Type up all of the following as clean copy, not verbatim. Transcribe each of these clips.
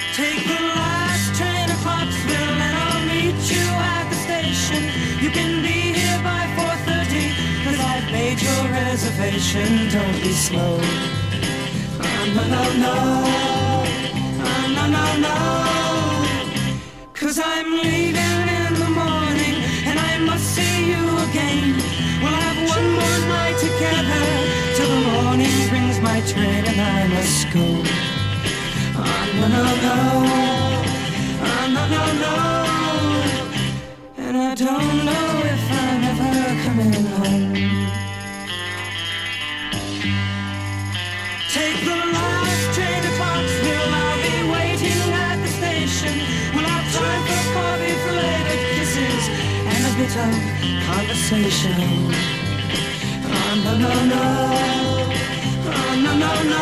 Take the last train to Clarksville and I'll meet you at the station. You can be here by 4:30, 'cause I've made your reservation. Don't be slow. No, no, no. No, no, no. 'Cause I'm leaving in the morning and I must see you again. We'll have one more night together till the morning brings my train and I must go. No, no, no. No, no, no. And I don't know if I'm ever coming home. Take the last train to Clarksville. I'll be waiting at the station. We'll have time for coffee, for later kisses, and a bit of conversation. No, no, no. No, no, no.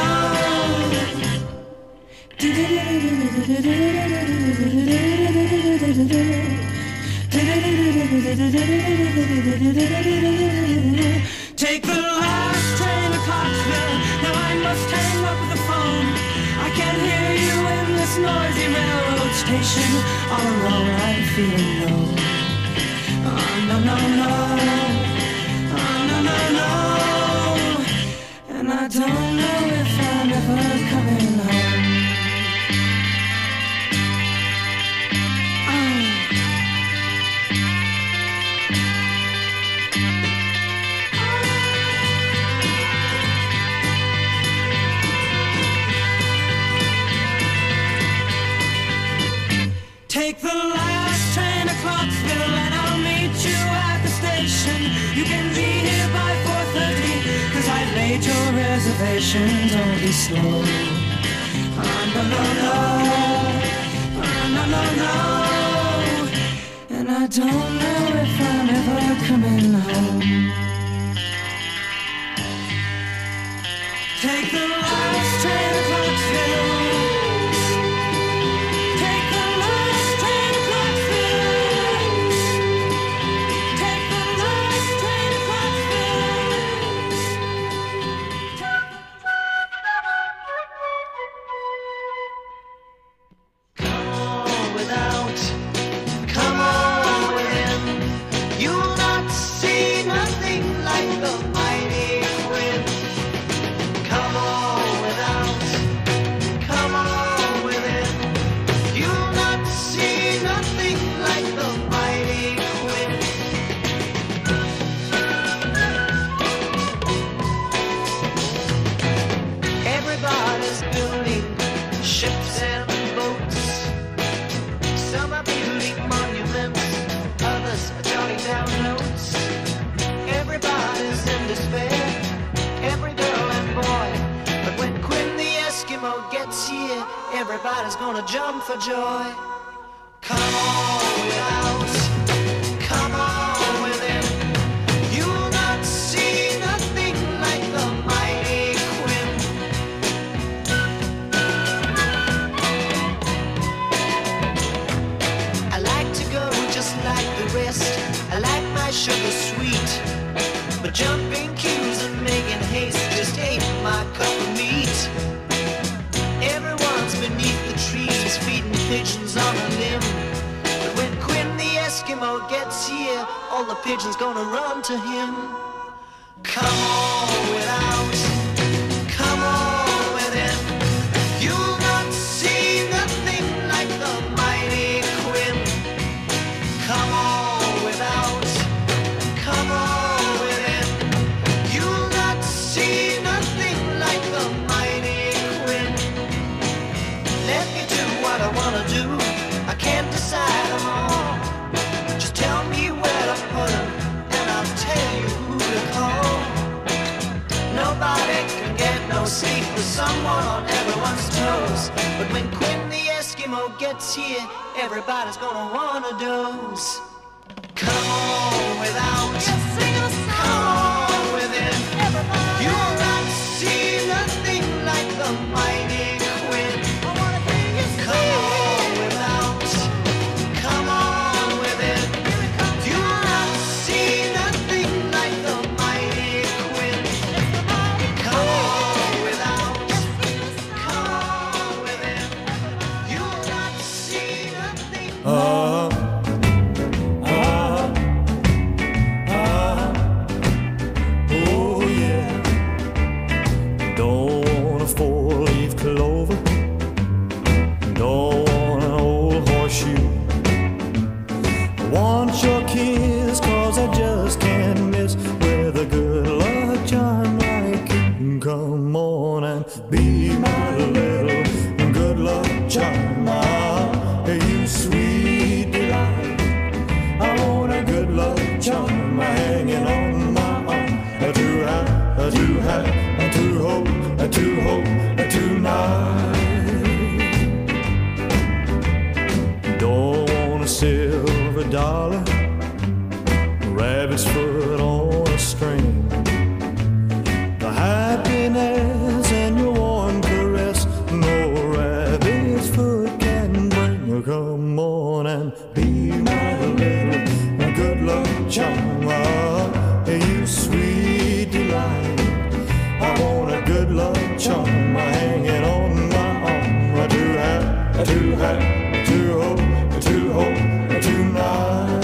Take the last train to Clarksville. Now I must hang up the phone. I can't hear you in this noisy railroad station. All alone I'm feeling low. No, no, no. No, no, no. And I don't know if I'm ever coming home. Take the last train to Clarksville and I'll meet you at the station. You can be here by 4:30, 'cause I've made your reservation. Don't be slow. No, no, no. No, no, no. And I don't know if I'm ever coming home. Take the last train to Clarksville. Everybody's gonna jump for joy. Come on without, come on within. You'll not see nothing like the mighty Quinn. I like to go just like the rest. I like my sugar sweet, but jumping queues and making haste just ain't my cup of meat. Everyone's beneath the trees feeding pigeons on a limb. But when Quinn the Eskimo gets here, all the pigeons gonna run to him. Come on without, come on within. You'll not see nothing like the mighty Quinn. Come on without, come on within. You'll not see nothing like the mighty Quinn. Let me do what I wanna do. I can't decide them all. Just tell me where to put them, and I'll tell you who to call. Nobody can get no sleep with someone on everyone's toes. But when Quinn the Eskimo gets here, everybody's gonna wanna doze. Come on without, come on within. You'll not see nothing like the mighty Quinn. Come on without, come on within. You'll not see nothing like the mighty Quinn. Come on without, come on within. You'll luck charm. You sweet delight. I want a good luck charm hanging on my arm. To have, to hope tonight. Don't want a silver dollar, rabbit's foot on a string. The happiness and your warm caress, no rabbit's foot can bring. Come on and be my little good luck charm. You sweet delight. I want a good luck charm hanging on my arm. To hope tonight.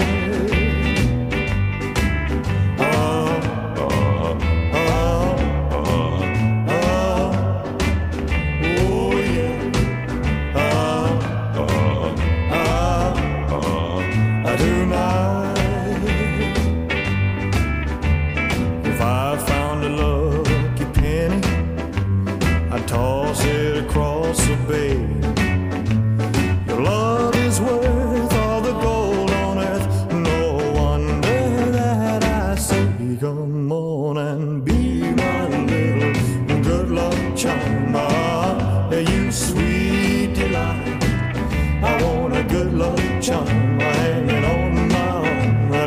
Toss it across the bay. Your love is worth all the gold on earth. No wonder that I say, come on and be my little good luck charm. You sweet delight. I want a good luck charm hanging on my arm. I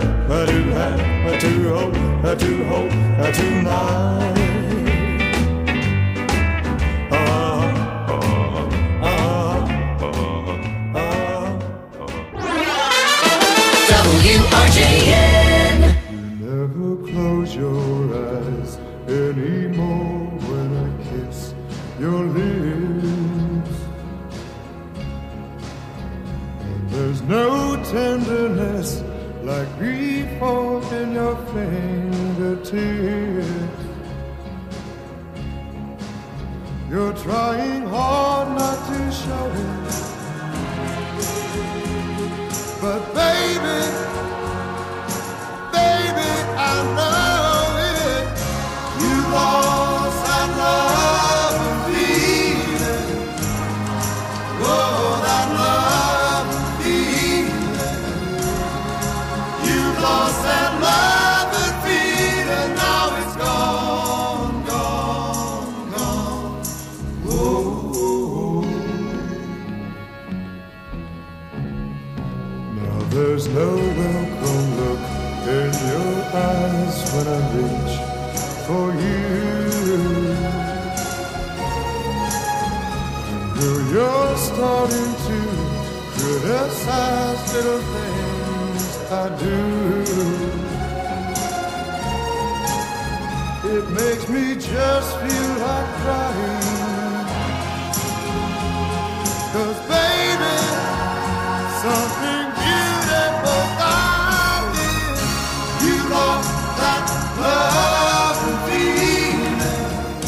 do hope tonight. WRJN. You never close your eyes anymore when I kiss your lips. And there's no tenderness like grief in your fingertips. You're trying hard not to show it, but baby, I know it. You lost that love and feeling. Oh, that love and feeling. You lost that love and feeling. Now it's gone, gone, gone. Whoa. Now there's no welcome look in your eyes when I reach for you. Girl, you're starting to criticize little things I do. It makes me just feel like crying. 'Cause baby, something beautiful I did. You lost that love and feeling.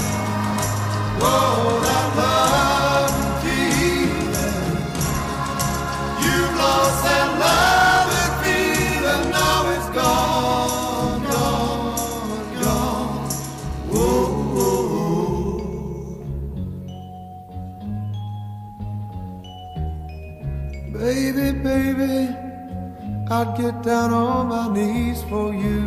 Whoa, that love and feeling. You lost that love and feeling. Now it's gone, gone, gone. Whoa, whoa. Baby, baby, I'd get down on my knees for you.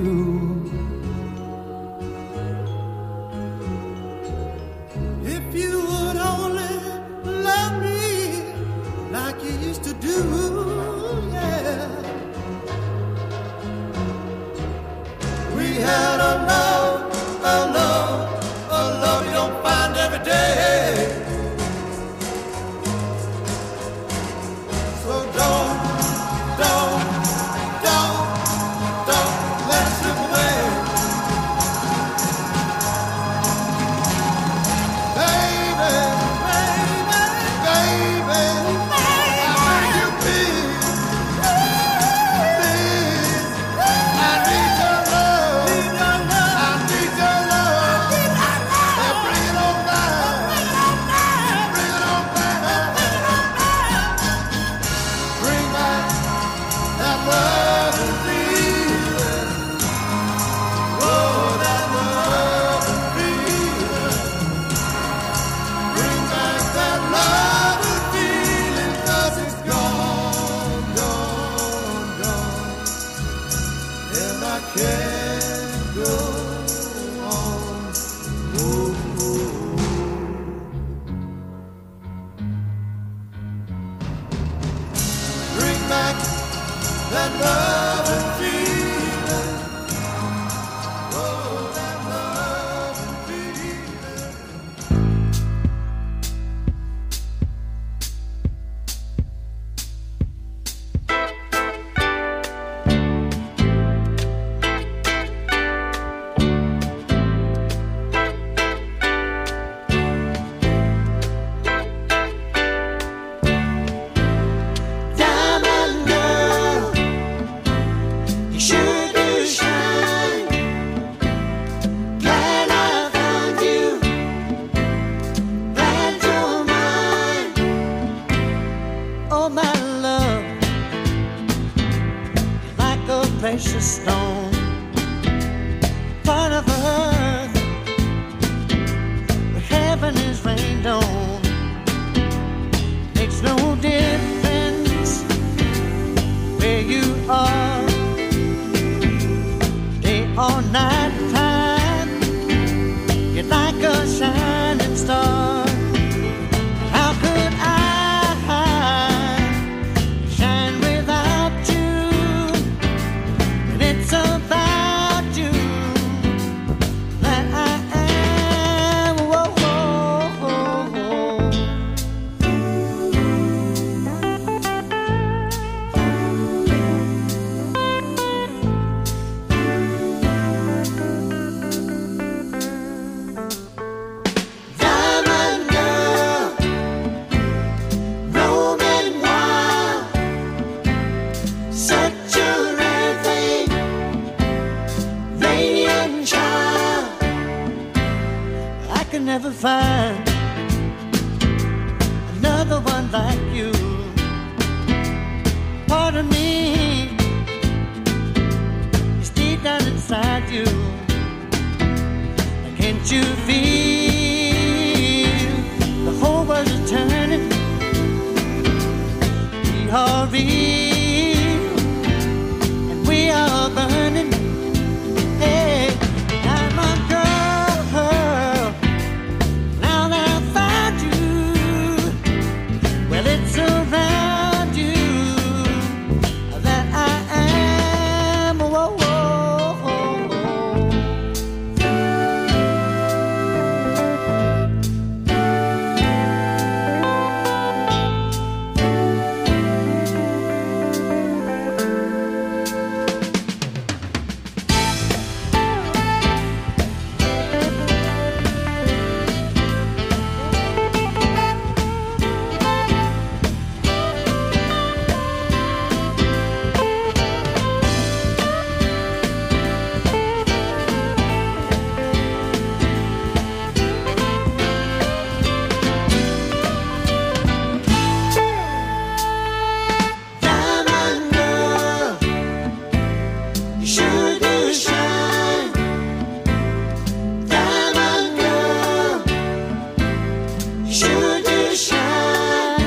If you would only love me like you used to do, yeah. We had a love you don't find every day. So don't let it slip away. like that love and feeling. Oh, that love and precious stone, part of earth where heaven is rained on. Makes no difference where you are, day or night time. You're like a shining star. How could I shine without you? It's about you that I am. Whoa, whoa, whoa. Diamond girl, roaming wild, such a rare thing. Radiant child, I can never find another one like you. Part of me is deep down inside you. Can't you feel the whole world is turning? We are real and we are burning. Hey, diamond girl, now that I found you, well, it's around you that I am. Whoa, whoa, whoa. Diamond girl, you sure do shine. Diamond girl, you sure do shine.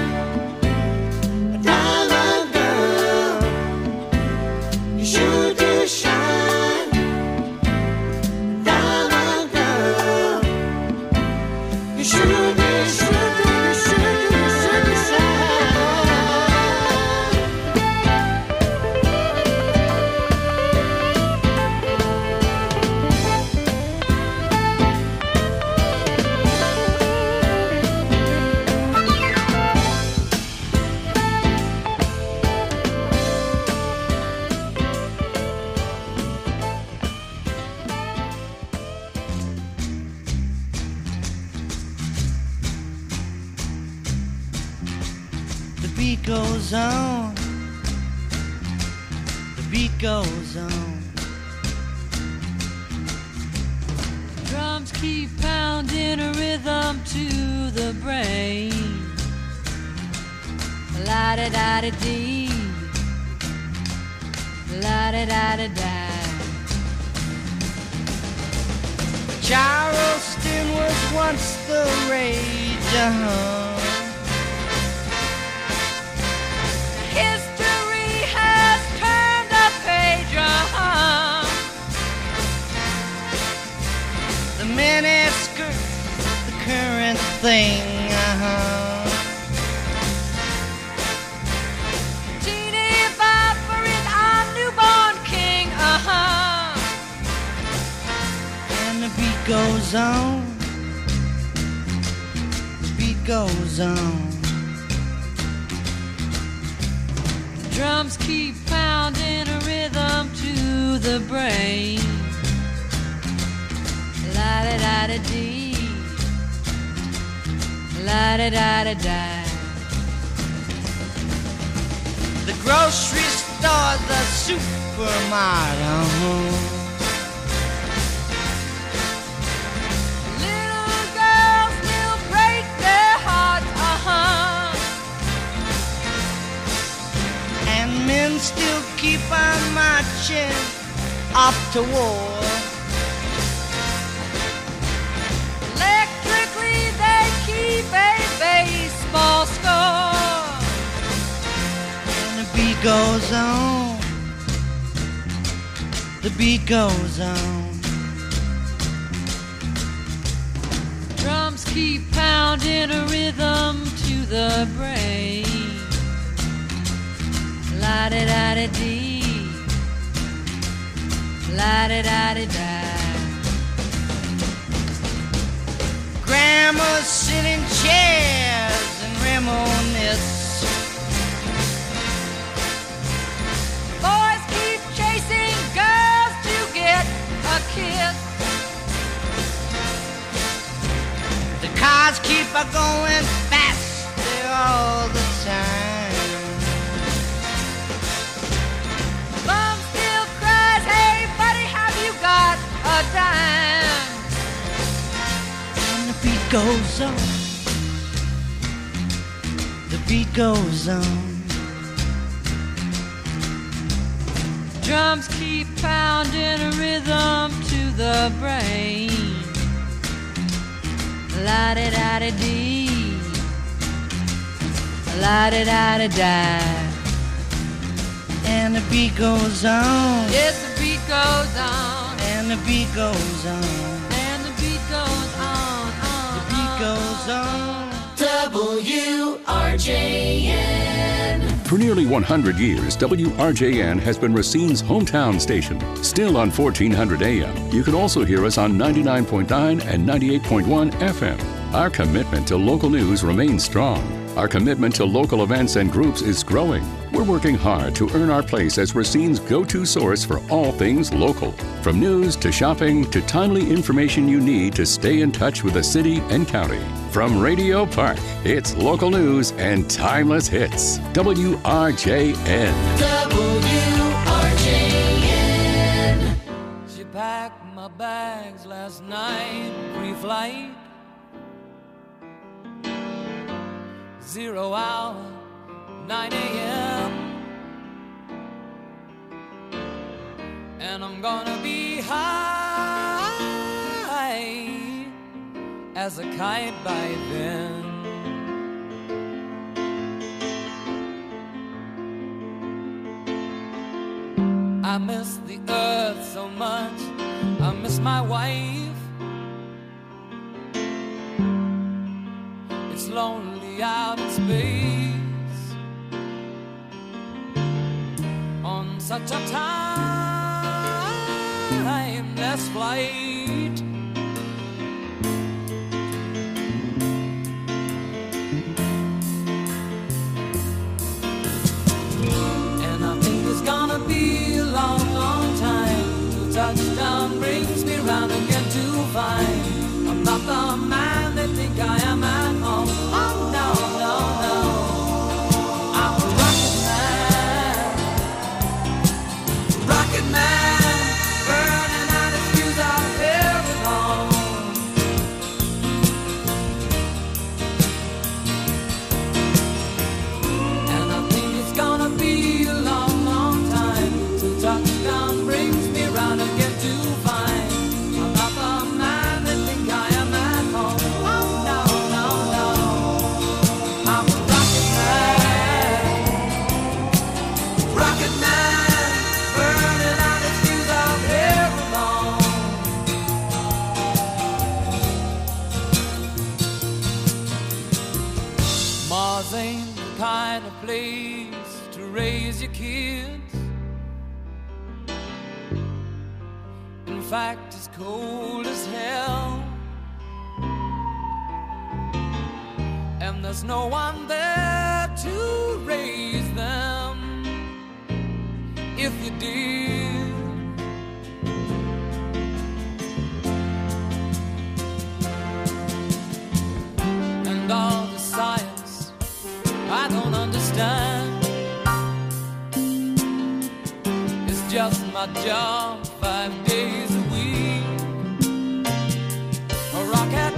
Diamond girl, you sure do shine. Diamond girl, you sure do, sure do, sure do, sure do shine. The beat goes on. The beat goes on. Drums keep pounding a rhythm to the brain. La-da-da-da-dee. La-da-da-da-da. Charleston was once the rage, History has turned a page, The miniskirt, the current thing, Teeny goes on. The beat goes on. The drums keep pounding a rhythm to the brain. La-da-da-da-dee, la-da-da-da-da. The grocery store, the supermarket. Little girls still break their hearts, And men still keep on marching off to war. Electrically they keep a baseball score. And the beat goes on. The beat goes on. Drums keep pounding a rhythm to the brain. La-da-da-da-dee, la-da-da-da-da. Grandmas sit in chairs and reminisce. Boys keep chasing girls to get a kiss. The cars keep a going faster all the time. Mom still cries, hey buddy, have you got a dime? And the beat goes on. The beat goes on. Drums keep pounding a rhythm to the brain. La-da-da-da-dee, la-da-da-da-da. And the beat goes on. Yes, the beat goes on. And the beat goes on. And the beat goes on. The beat goes on. WRJN. For nearly 100 years, WRJN has been Racine's hometown station. Still on 1400 AM. You can also hear us on 99.9 and 98.1 FM. Our commitment to local news remains strong. Our commitment to local events and groups is growing. We're working hard to earn our place as Racine's go-to source for all things local. From news to shopping to timely information you need to stay in touch with the city and county. From Radio Park, it's local news and timeless hits. WRJN. WRJN. She packed my bags last night, pre-flight. 0 hour, 9 a.m. And I'm gonna be high as a kite by then. I miss the earth so much, I miss my wife. It's lonely out in space on such a timeless flight. And I think it's gonna be a long, long time till touchdown brings me round again to find I'm not the man they think I am at home. Oh no, no, no, I'm a rocket man, burning out his fuse out here alone. And I think it's gonna be a long, long time till touchdown brings me round again to find I'm not the man they think I am at home. Oh no, no, no, I'm a rocket man, burning out his fuse out here alone. Mars ain't the kind of place to raise your kids. In fact is cold as hell, and there's no one there to raise them if you did. And all the science I don't understand, it's just my job 5 days a week. A rocket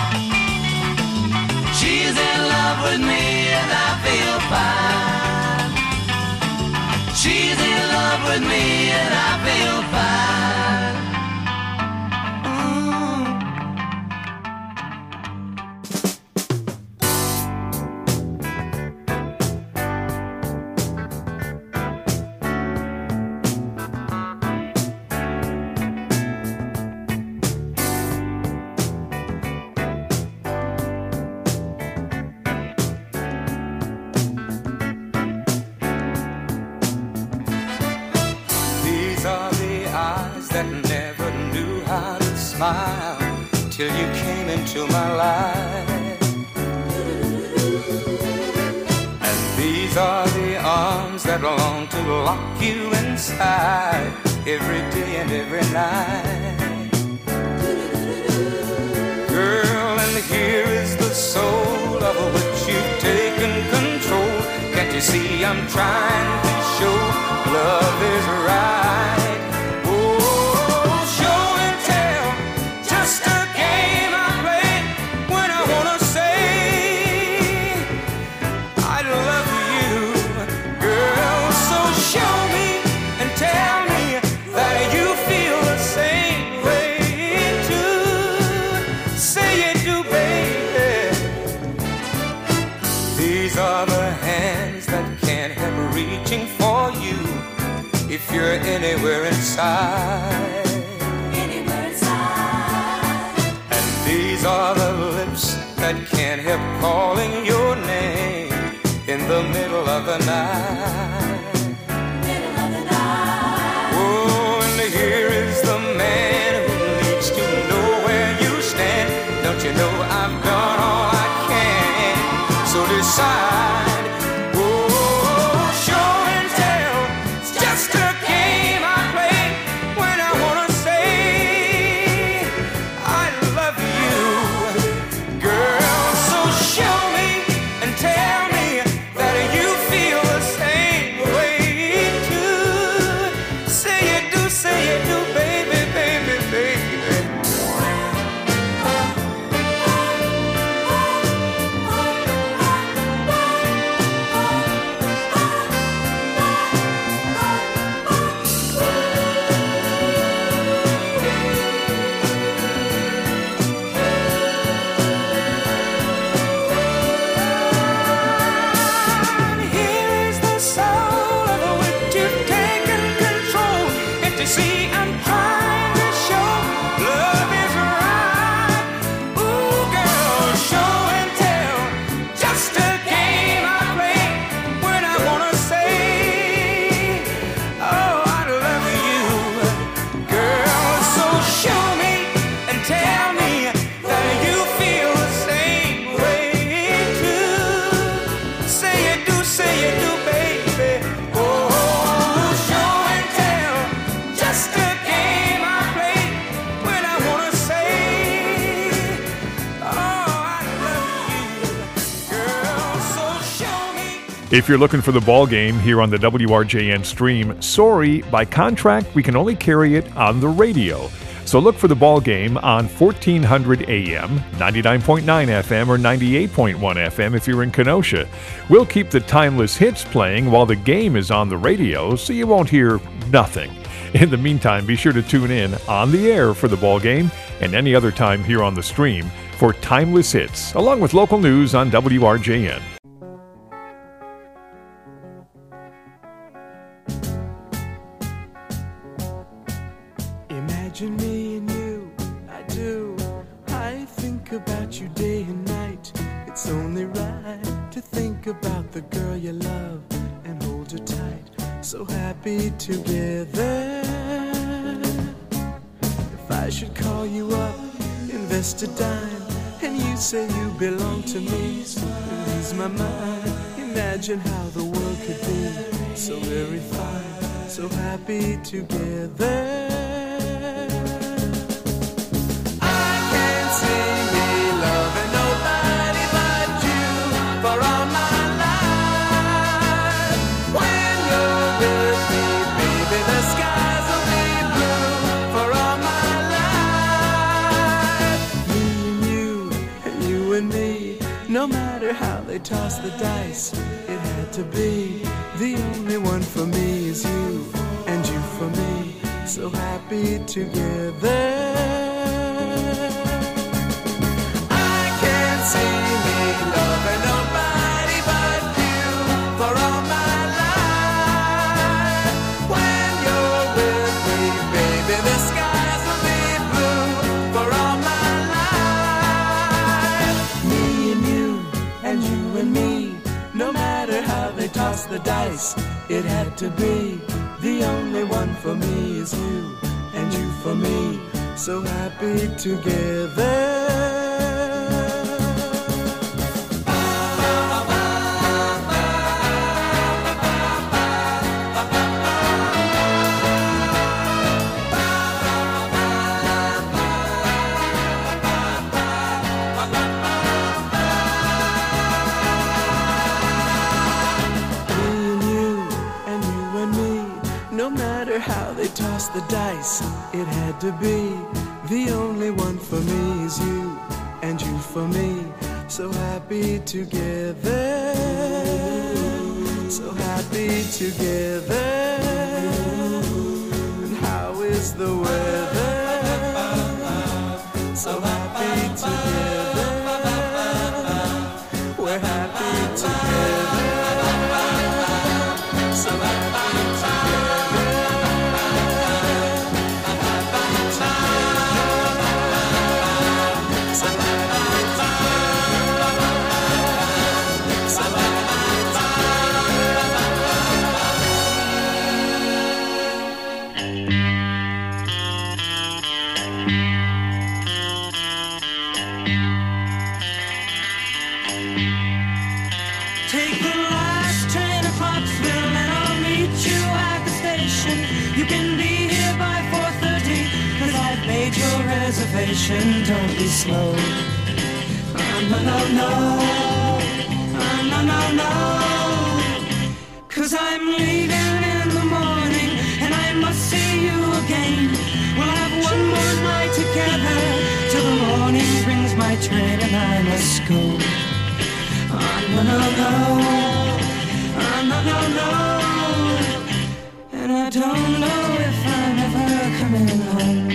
She's in love with me and I feel fine. smile till you came into my life. And these are the arms that long to lock you inside every day and every night. Girl, and here is the soul of which you've taken control. Can't you see I'm trying to show love is right? If you're anywhere inside, and these are the lips that can't help calling your name in the middle of the night. Oh, and here is the man who needs to know where you stand. Don't you know I've done all I can? So decide. If you're looking for the ball game here on the WRJN stream, sorry, by contract, we can only carry it on the radio. So look for the ball game on 1400 AM, 99.9 FM, or 98.1 FM if you're in Kenosha. We'll keep the timeless hits playing while the game is on the radio, so you won't hear nothing. In the meantime, be sure to tune in on the air for the ball game and any other time here on the stream for timeless hits, along with local news on WRJN. Imagine me and you, I do. I think about you day and night. It's only right to think about the girl you love and hold her tight. So happy together. If I should call you up, invest a dime, and you say you belong to me, release my mind. Imagine how the world could be so very fine, so happy together. No matter how they toss the dice, it had to be. The only one for me is you, and you for me, so happy together. I can't see me loving nobody but you for all my life. When you're with me, baby, the skies will be blue for all my life. Me and you, and you and me, no matter how they toss the dice, it had to be. The only one for me is you, and you for me, so happy together. Toss the dice, it had to be. The only one for me is you, and you for me. So happy together, so happy together. And how is the weather? So happy together, we're happy together. So happy together. Don't be slow. No, no, no. No, no, no. 'Cause I'm leaving in the morning and I must see you again. We'll have one more night together till the morning brings my train and I must go. No, no, no. No, no, no. And I don't know if I'm ever coming home.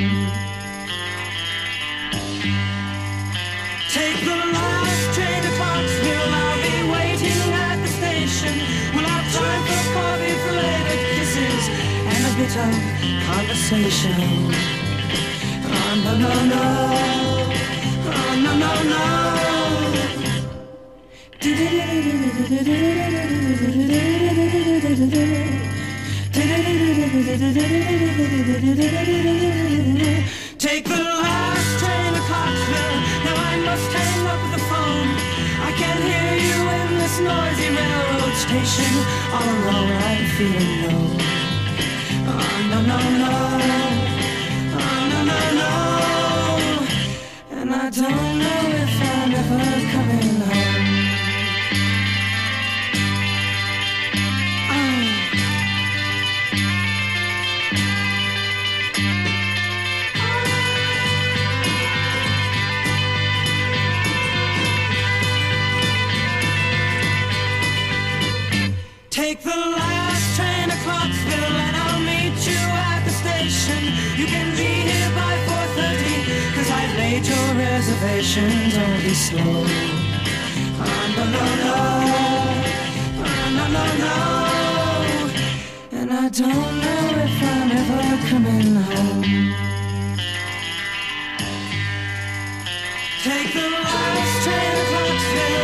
Take the last train to Clarksville, I'll be waiting at the station. We'll have time for coffee, flavoured kisses, and a bit of conversation. Oh, no, no, no. Oh, no, no, no. Take the last train to Clarksville. Now I must hang up the phone. I can't hear you in this noisy railroad station. All alone I'm feeling low. Oh, no, no, no. Oh, no, no, no. And I don't know if I'm ever coming home. Take the last train to Clarksville and I'll meet you at the station. You can be here by 4:30 'cause I've made your reservation. Don't be slow. Oh, no, no, no. Oh, no, no, no. And I don't know if I'm ever coming home. Take the last train to Clarksville.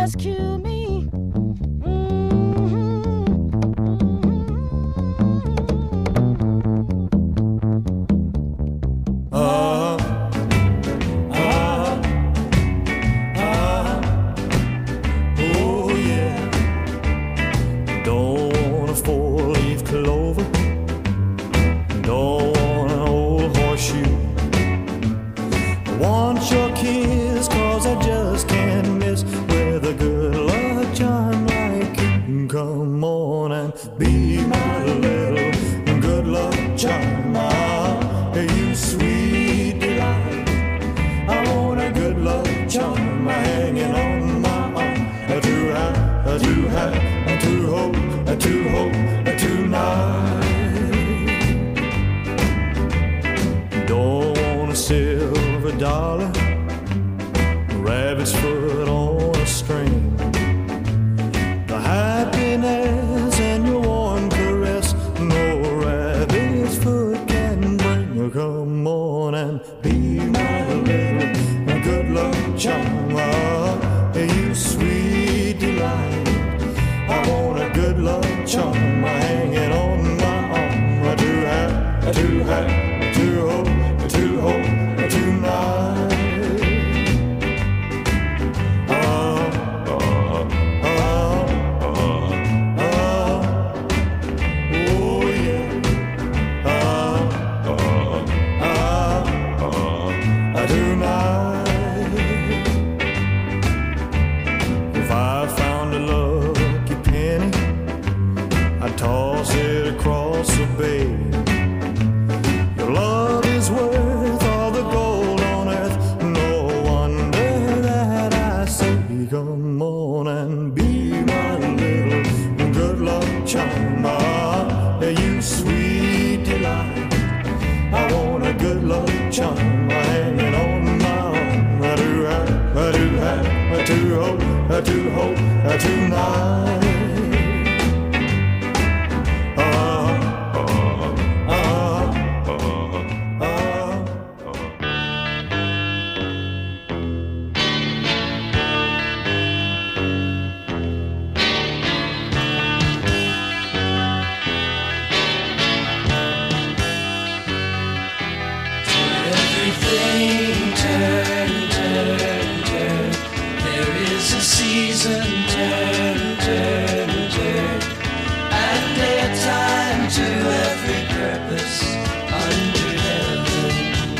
rescue me. Oh yeah. Don't want a four-leaf clover. Don't want an old horseshoe. I want your kiss, 'cause I just can't miss with a good luck charm like you. Come on and be my little good luck charm. Ah, you sweet delight. I want a good luck charm hanging on my arm. To have, to hope tonight. Don't want a silver dollar, rabbit's foot on a string. The happiness and your warm caress, no rabbit's foot can bring. Come on and be my little good luck charm. Ah, you sweet delight. I want a good luck charm hanging on my arm. To hope tonight. Oh yeah. Tonight. If I found a lucky penny, I'd toss it across the bay. Your love is worth all the gold on earth. No wonder that I say, come on and be my little good luck charm. Ah, you sweet delight. I want a good luck charm hanging on my arm. To hope tonight. Everything turn, turn, turn. There is a season, turn, turn, turn. And a time to every purpose under heaven.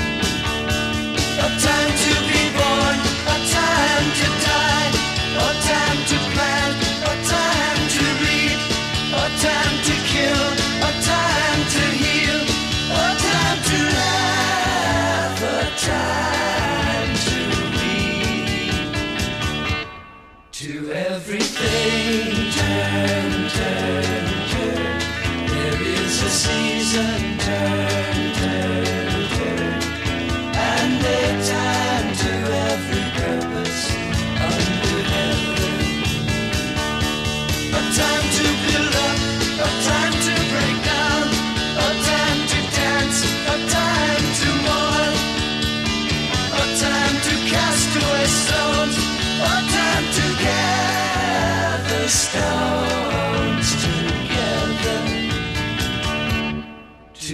A time to be born, a time to die, a time to plant, a time to reap, a time to kill, a time to heal, a time to laugh, a time to weep. To everything turn, turn, turn. There is a season, turn, turn, turn. And a time to every purpose under heaven. A time to build up, a time to break down, a time to dance, a time to mourn, a time to cast away stones, a time to gather stones together. To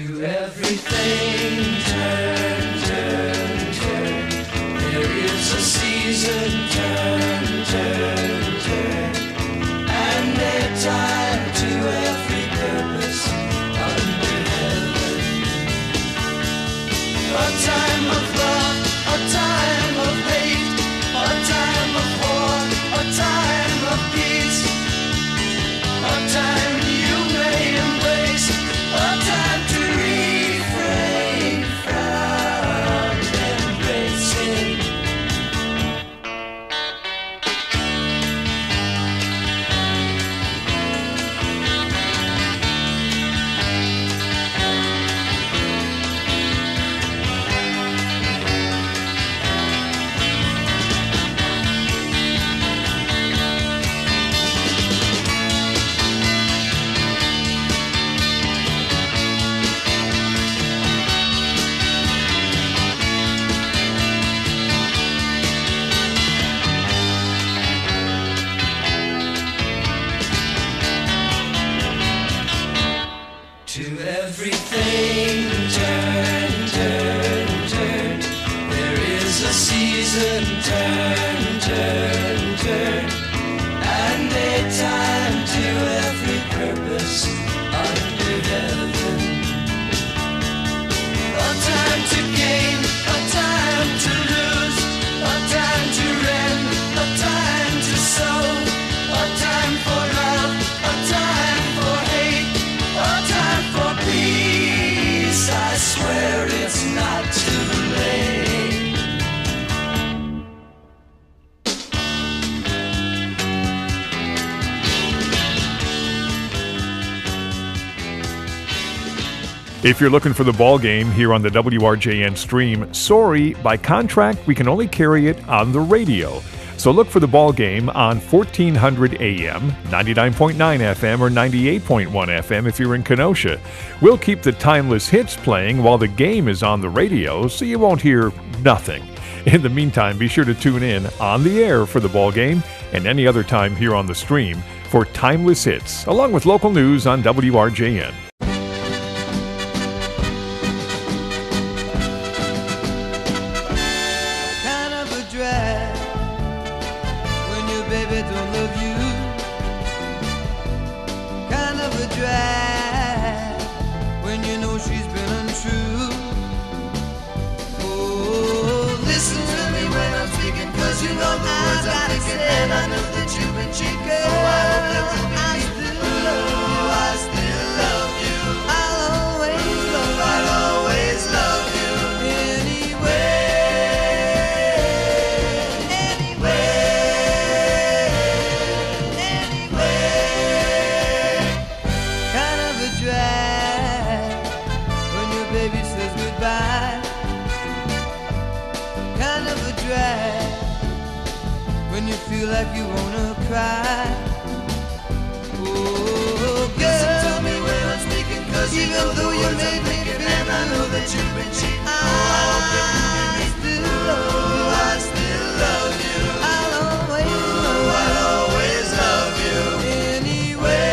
If you're looking for the ball game here on the WRJN stream, sorry, by contract, we can only carry it on the radio. So look for the ball game on 1400 AM, 99.9 FM, or 98.1 FM if you're in Kenosha. We'll keep the timeless hits playing while the game is on the radio, so you won't hear nothing. In the meantime, be sure to tune in on the air for the ball game and any other time here on the stream for timeless hits, along with local news on WRJN. Kind of a drag when your baby don't love you. Kind of a drag when you know she's been untrue. Oh, listen to me when I'm speaking, 'cause you know the words I'm thinking, and I know that you've been cheating. Oh, I hope that will be me. I still love you. I'll always love you. I'll always love you. Anyway, kind of a drag when your baby says goodbye. Kind of a drag when you feel like you wanna cry. Oh, girl, listen to me when I'm speaking, 'cause even though you made me feel, and I know that you've been cheating, oh, I hope that you still love you. I still love you. I'll always love you. I'll always love you. Anyway,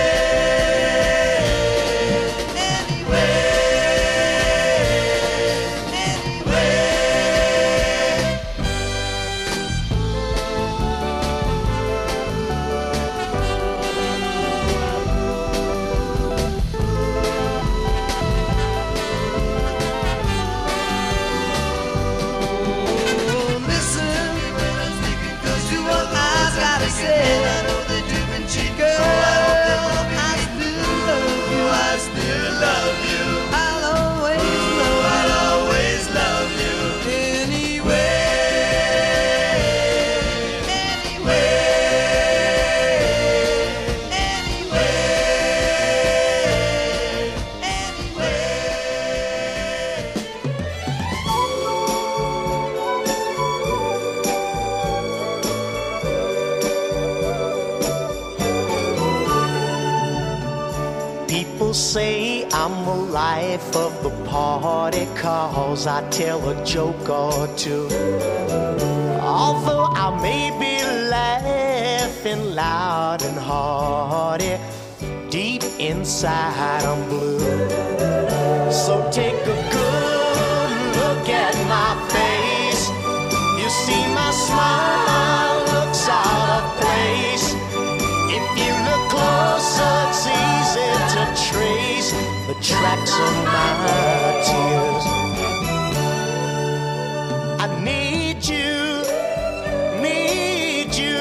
People say I'm the life of the party, 'cause I tell a joke or two. Although I may be laughing loud and hearty, deep inside I'm blue. So take a good look at my face. You see my smile looks out of place. If you look closer, it's easy to trace the tracks of my tears. I need you, need you.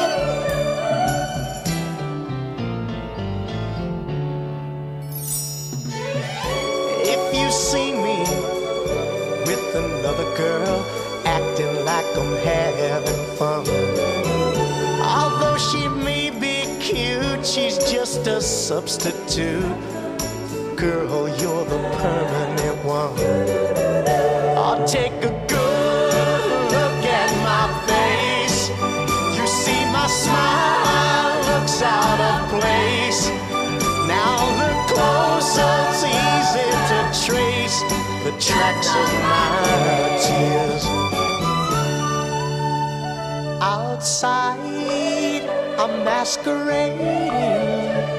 If you see me with another girl, acting like I'm having fun, although she may be cute, she's just a substitute. Girl, you're the permanent one. I'll take a good look at my face. You see my smile looks out of place. Now look closer, it's easy to trace the tracks of my tears. Outside, I'm masquerading.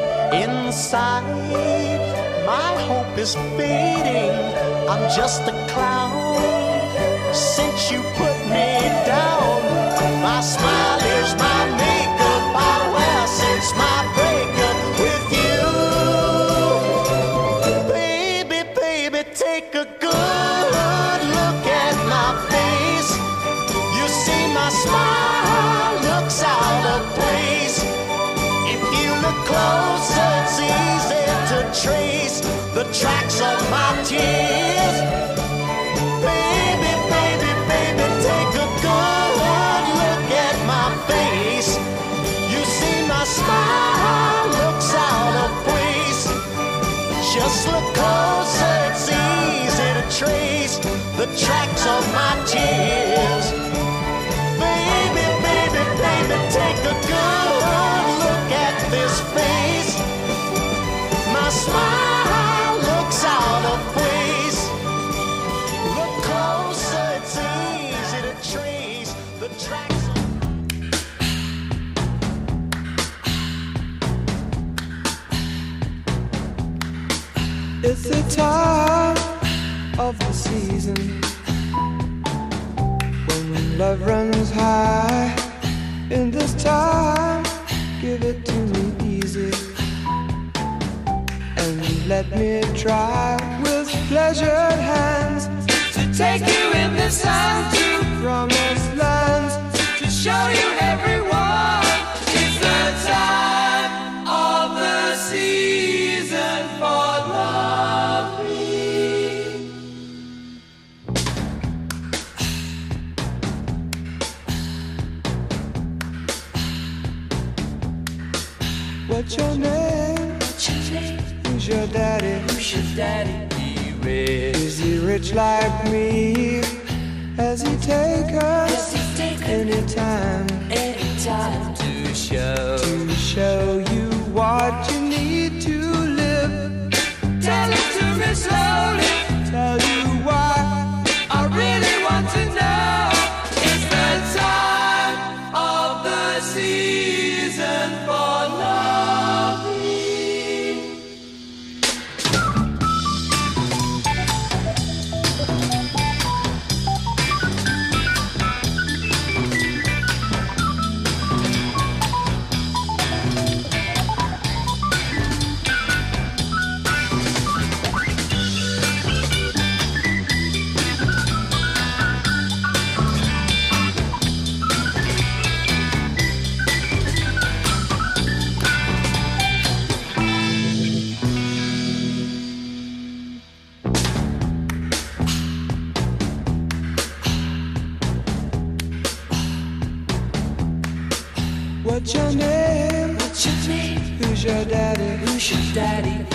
Inside, my hope is fading. I'm just a clown since you put me down. My smile is my makeup I wear since my breakup with you. Baby, baby, take a good look at my face. You see my smile looks out of place. If you look closer, it's easy to trace the tracks of my tears. Baby, baby, baby, take a good look at my face. You see my smile looks out of place. Just look closer, it's trace the tracks of my tears. Baby, baby, baby, take a good look at this face. My smile looks out of place. Look closer, it's easy to trace the tracks. It's the time of the season when love runs high. In this time, give it to me easy and let me try with pleasured hands to take you in the sun to promised lands, to show you everyone. It's the time of the season for love. What's your name? Who's your daddy? Is he rich like me? Has he take us anytime to show you what you need to live? Tell it to me slowly. Tell you why I really want to know. It's the time of the season for love. What's your name? Who's your daddy?